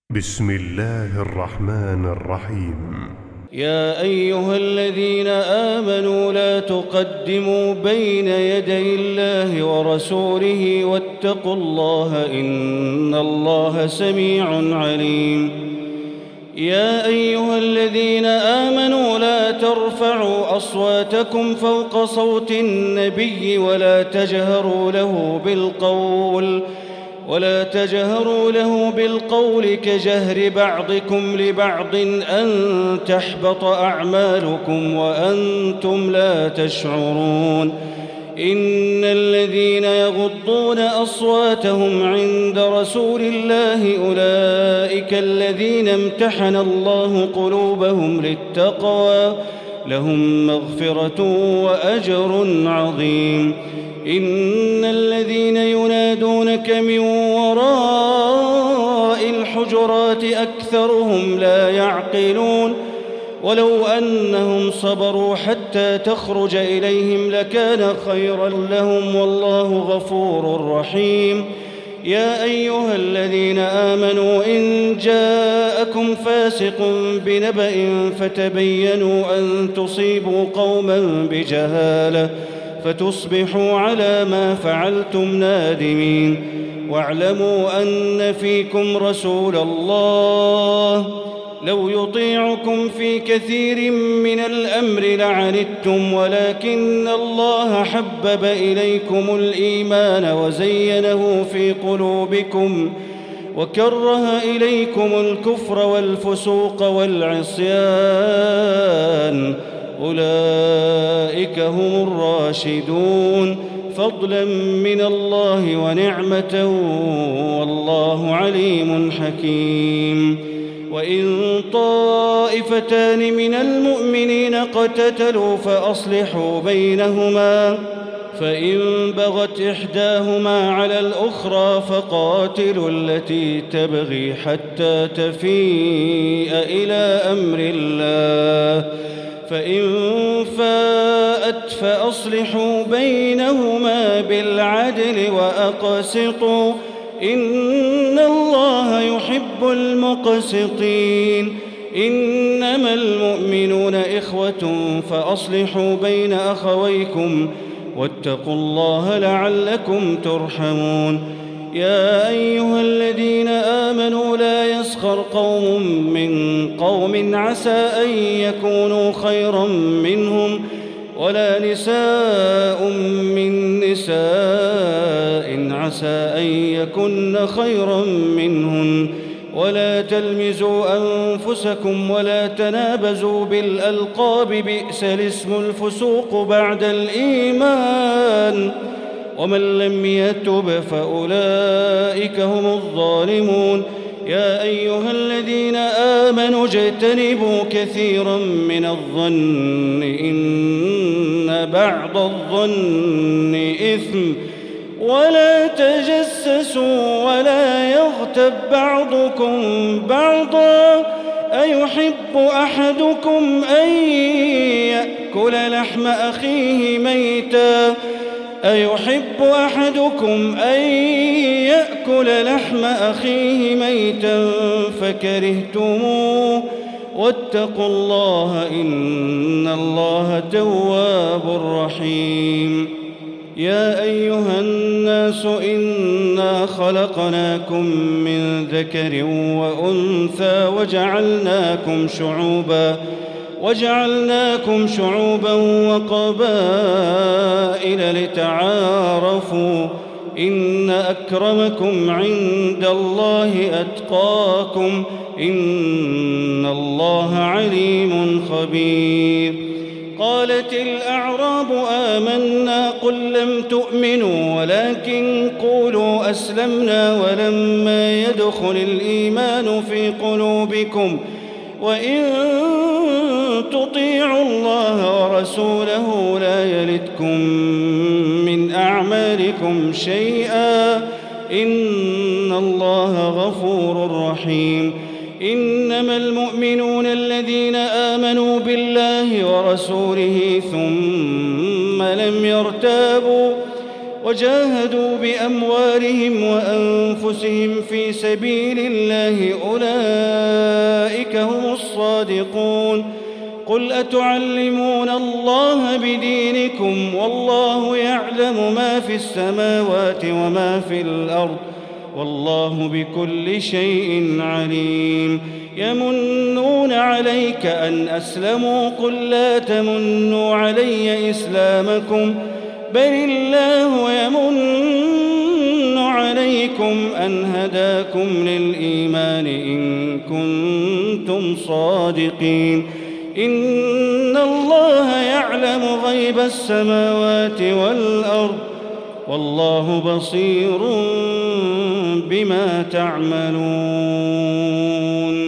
بسم الله الرحمن الرحيم. يا أيها الذين آمنوا لا تقدموا بين يدي الله ورسوله واتقوا الله إن الله سميع عليم. يا أيها الذين آمنوا لا ترفعوا أصواتكم فوق صوت النبي ولا تجهروا له بالقول كجهر بعضكم لبعض أن تحبط أعمالكم وأنتم لا تشعرون. إن الذين يغضون أصواتهم عند رسول الله أولئك الذين امتحن الله قلوبهم للتقوى لهم مغفرة وأجر عظيم. إن الذين ينادونك من وراء الحجرات أكثرهم لا يعقلون. ولو أنهم صبروا حتى تخرج إليهم لكان خيرا لهم والله غفور رحيم. يا أيها الذين آمنوا إن جاءكم فاسق بنبأ فتبينوا أن تصيبوا قوما بجهالة فتصبحوا على ما فعلتم نادمين. واعلموا أن فيكم رسول الله لو يطيعكم في كثير من الأمر لعنتم ولكن الله حبب إليكم الإيمان وزينه في قلوبكم وكره إليكم الكفر والفسوق والعصيان أولئك هم الراشدون فضلا من الله ونعمة والله عليم حكيم. وإن طائفتان من المؤمنين اقتتلوا فأصلحوا بينهما فإن بغت إحداهما على الأخرى فقاتلوا التي تبغي حتى تفيء إلى أمر الله فإن فاءت فأصلحوا بينهما بالعدل وأقسطوا إن الله يحب المقسطين. إنما المؤمنون إخوة فأصلحوا بين أخويكم واتقوا الله لعلكم ترحمون. يا أيها الذين آمنوا لا يسخر قوم من قوم عسى أن يكونوا خيرا منهم ولا نساء من نساء عسى أن يكن خيرا منهن ولا تلمزوا أنفسكم ولا تنابزوا بالألقاب بئس الاسم الفسوق بعد الإيمان ومن لم يتب فأولئك هم الظالمون. يا أيها الذين آمنوا اجتنبوا كثيرا من الظن إن بعض الظن إثم ولا تجسسوا ولا يغتب بعضكم بعضا أيحب أحدكم أن يأكل لحم أخيه ميتا فكرهتموه واتقوا الله إن الله تواب رحيم. يا أيها الناس إنا خلقناكم من ذكر وأنثى وجعلناكم شعوبا وقبائل لتعارفوا إن أكرمكم عند الله أتقاكم إن الله عليم خبير. قالت الأعراب آمنا قل لم تؤمنوا ولكن قولوا أسلمنا ولما يدخل الإيمان في قلوبكم وإن تطيعوا الله ورسوله لا يلتكم من أعمالكم شيئا إن الله غفور رحيم. إنما المؤمنون الذين آمنوا بالله ورسوله ثم لم يرتابوا وجاهدوا بأموالهم وأنفسهم في سبيل الله أولئك هم الصادقون. قل أتعلمون الله بدينكم والله يعلم ما في السماوات وما في الأرض والله بكل شيء عليم. يمنون عليك أن أسلموا قل لا تمنوا علي إسلامكم بل الله يمن عليكم أن هداكم للإيمان إن كنتم صادقين. إن الله يعلم غيب السماوات والأرض والله بصير بما تعملون.